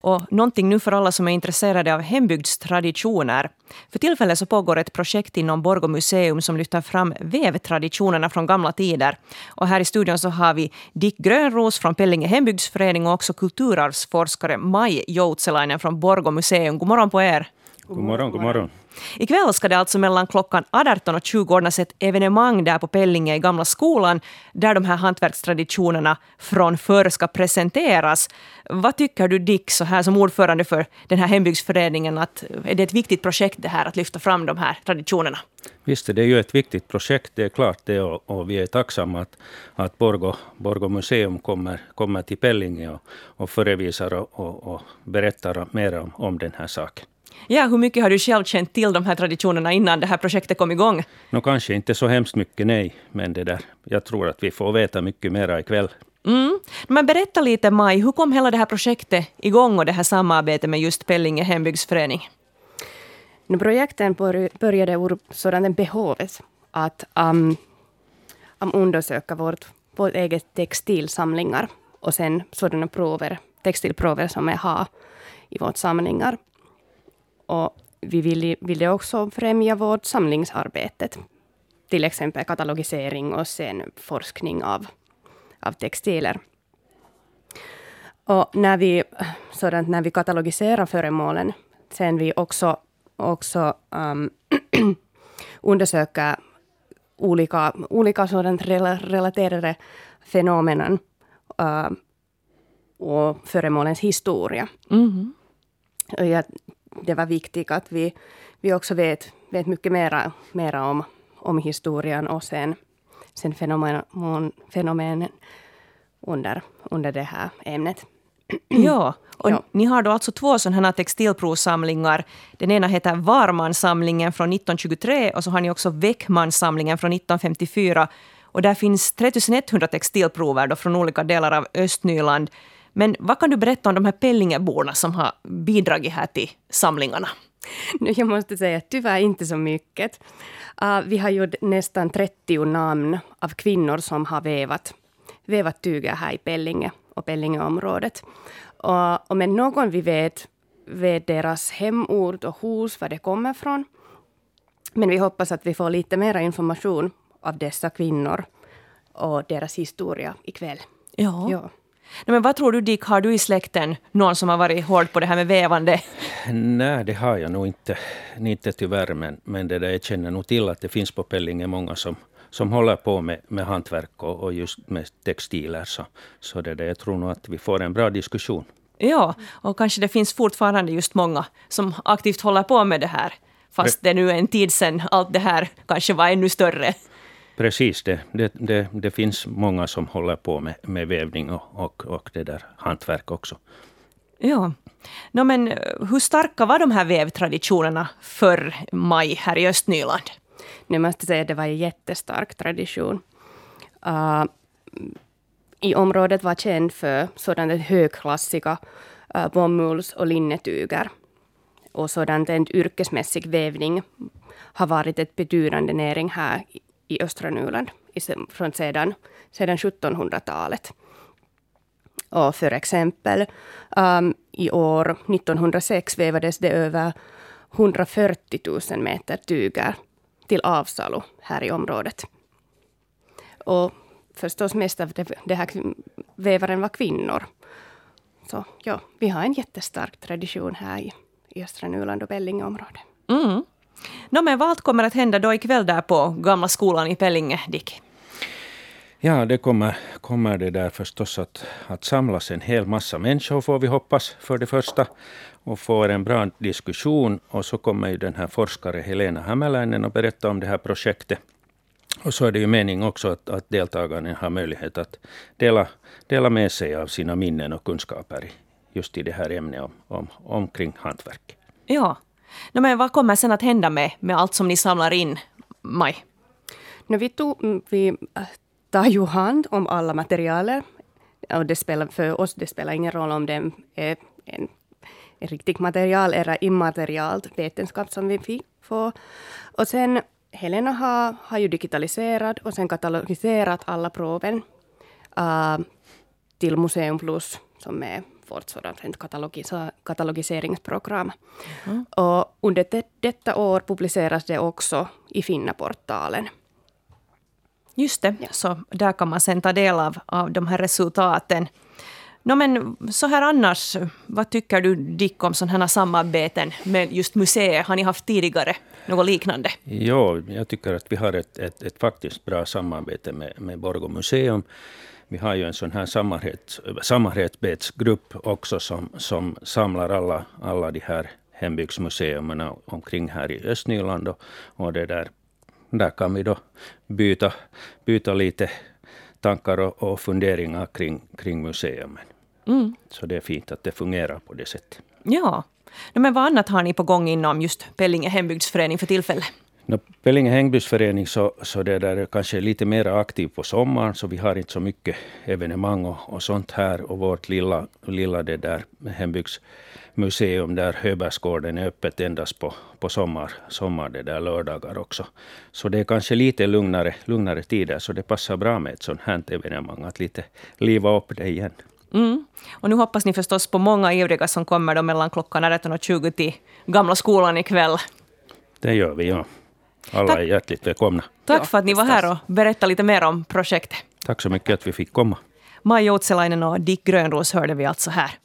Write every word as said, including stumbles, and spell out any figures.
och någonting nu för alla som är intresserade av hembygdstraditioner. För tillfället så pågår ett projekt inom Borgå museum som lyfter fram vävtraditionerna från gamla tider. Och här i studion så har vi Dick Grönros från Pellinge hembygdsförening och också kulturarvsforskare Maj Joutselainen från Borgå museum. God morgon på er. God morgon, god morgon. Ikväll ska det alltså mellan klockan arton och tjugo ordnas ett evenemang där på Pellinge i gamla skolan där de här hantverkstraditionerna från förr ska presenteras. Vad tycker du, Dick, så här som ordförande för den här hembygdsföreningen, att är det ett viktigt projekt det här att lyfta fram de här traditionerna? Visst, det är ju ett viktigt projekt, det är klart det, och, och vi är tacksamma att, att Borgå, Borgå museum kommer, kommer till Pellinge och, och förevisar och, och, och berättar mer om, om den här saken. Ja, hur mycket har du själv känt till de här traditionerna innan det här projektet kom igång? Nå, kanske inte så hemskt mycket, nej, men det där, jag tror att vi får veta mycket mer ikväll. Mm. Men berätta lite, Maj, hur kom hela det här projektet igång och det här samarbetet med just Pellinge hembygdsförening? Nu, projekten började ur sådant behovet att um, um, undersöka vårt, vårt eget textilsamlingar och sen sådana prover, textilprover som vi har i vårt samlingar. Och vi ville, ville också främja vårt samlingsarbete, till exempel katalogisering och sen forskning av, av textiler. Och när vi, sådant, när vi katalogiserar föremålen, sen vi också, också um, undersöka olika, olika sådant relaterade fenomenen uh, och föremålens historia. Mm-hmm. Och jag, det var viktigt att vi, vi också vet, vet mycket mera, mera om, om historien och sen, sen fenomen, fenomenen under, under det här ämnet. Ja, och ja. Ni har då alltså två sådana här textilprovsamlingar. Den ena heter Varmansamlingen från nittonhundratjugotre och så har ni också Väckmansamlingen från nittonhundrafemtiofyra. Och där finns tre tusen etthundra textilprover då från olika delar av Östnyland. Men vad kan du berätta om de här Pellingeborna som har bidragit här till samlingarna? Jag måste säga tyvärr inte så mycket. Uh, vi har gjort nästan trettio namn av kvinnor som har vävat, vävat tyger här i Pellinge och Pellingeområdet. Och, och med någon vi vet, vet deras hemort och hus, var det kommer från. Men vi hoppas att vi får lite mer information av dessa kvinnor och deras historia ikväll. Ja. ja. Nej, men vad tror du, Dick, har du i släkten någon som har varit hård på det här med vävande? Nej, det har jag nog inte, inte tyvärr, men, men det där, jag känner nog till att det finns på Pellinge många som, som håller på med, med hantverk och, och just med textiler. Så, så det där, jag tror nog att vi får en bra diskussion. Ja, och kanske det finns fortfarande just många som aktivt håller på med det här. Fast det nu är en tid sedan allt det här kanske var ännu större. Precis, det, det, det, det finns många som håller på med, med vävning och, och, och det där hantverk också. Ja, no, men hur starka var de här vävtraditionerna för Maj här i Östnyland? Nu måste jag säga att det var en jättestark tradition. Uh, I området var känd för sådana högklassiga uh, bomulls- och linnetyger. Och sådant en yrkesmässig vävning har varit ett betydande näring här i, i östra Nyland från sedan, sedan sjuttonhundratalet. Och för exempel um, i år nittonhundrasex vävades det över hundrafyrtio tusen meter tyger till avsalu här i området. Och förstås mest av det, det här vävaren var kvinnor. Så ja, vi har en jättestark tradition här i, i östra Nyland och Pellingeområdet. Mm. No, men vad kommer att hända då ikväll där på gamla skolan i Pellinge, Dick? Ja, det kommer, kommer det där förstås att, att samlas en hel massa människor, får vi hoppas, för det första. Och få en bra diskussion. Och så kommer ju den här forskare Helena Hämäläinen att berätta om det här projektet. Och så är det ju mening också att, att deltagarna har möjlighet att dela, dela med sig av sina minnen och kunskaper just i det här ämnet om, om, omkring hantverk. Ja, no, men vad kommer sen att hända med, med allt som ni samlar in, Maj? No, vi, tog, vi tar ju hand om alla materialer. Och det spelar, för oss det spelar ingen roll om det är en, en riktigt material eller immaterialt vetenskap som vi får. Och sen Helena har, har ju digitaliserat och sen katalogiserat alla proven uh, till Museum Plus som är vårt sådant katalogis- katalogiseringsprogram. Mm. Och under det, detta år publiceras det också i Finnaportalen. Just det, ja. Så där kan man sen ta del av, av de här resultaten. No, men så här annars, vad tycker du, Dick, om sådana här samarbeten med just museer? Har ni haft tidigare något liknande? Ja, jag tycker att vi har ett, ett, ett faktiskt bra samarbete med, med Borgå museum. Vi har ju en sån här samarbets, samarbetsgrupp också som, som samlar alla, alla de här hembygdsmuseerna omkring här i Östnyland. Och, och det där, där kan vi då byta, byta lite tankar och, och funderingar kring, kring museumen. Mm. Så det är fint att det fungerar på det sättet. Ja, men vad annat har ni på gång inom just Pellinge hembygdsförening för tillfället? No, Pellinge hembygdsförening så, så det där är kanske lite mer aktiv på sommaren, så vi har inte så mycket evenemang och, och sånt här. Och vårt lilla, lilla det där hembygdsmuseum där Höbergsgården är öppet endast på, på sommar, sommar det där lördagar också. Så det är kanske lite lugnare, lugnare tider, så det passar bra med ett sånt här evenemang att lite liva upp det igen. Mm. Och nu hoppas ni förstås på många ivriga som kommer då mellan klockan arton och tjugo till Gamla skolan ikväll. Det gör vi, ja. Alla Tack. Är hjärtligt välkomna. Tack ja, för att ni var här och berättade lite mer om projektet. Tack så mycket att vi fick komma. Maija Outselainen och Dick Grönros hörde vi alltså här.